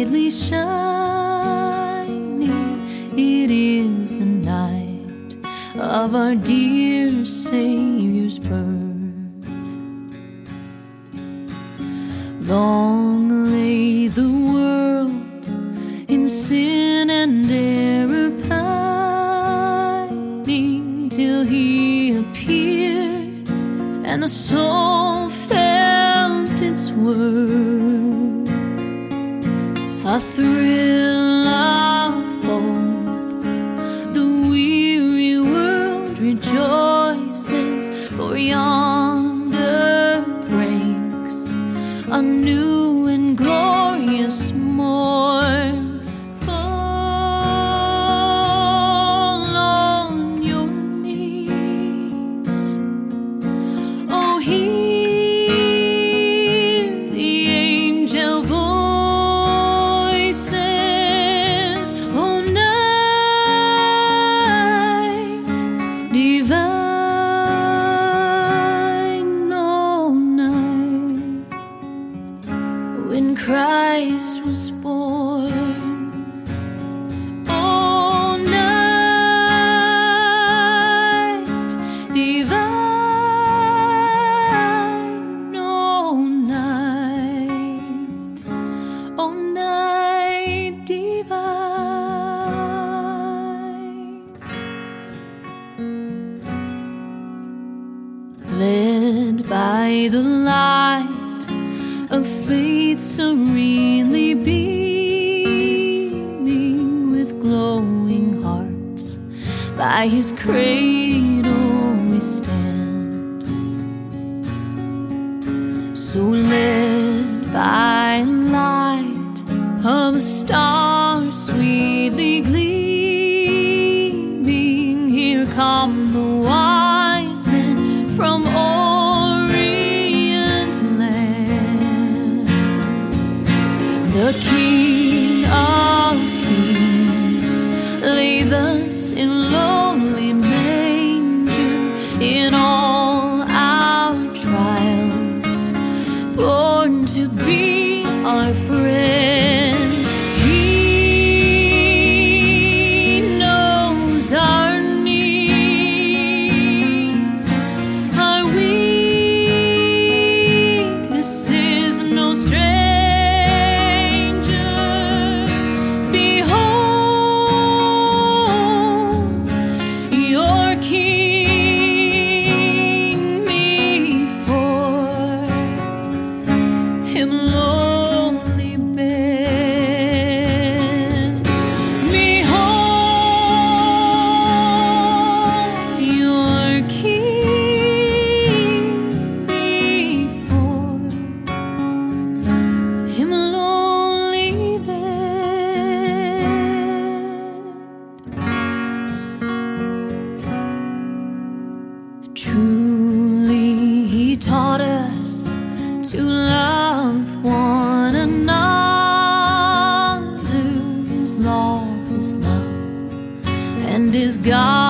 brightly shining. It is the night of our dear Savior's birth. Long lay the world in sin and error pining, till He appeared and the soul felt its worth. A thrill of hope, the weary world rejoices, for yonder breaks a new and glorious morn. Fall on your knees, oh, hear the angel voices, oh, night divine, oh, night when Christ was born. Oh, night divine, oh, night, oh, night divine. Led by the light of faith serenely beaming, with glowing hearts by His cradle we stand. So led by light of a star sweetly gleaming, here come the wise men from Orient land. The King of Kings lay thus in lowly manger, in all our trials, born to be our friend. He knows our need, our weakness is no stranger. Behold your King, before Him lowly bend. Behold your King, before Him lowly bend. Truly He taught us to love one another. His law is love, and His God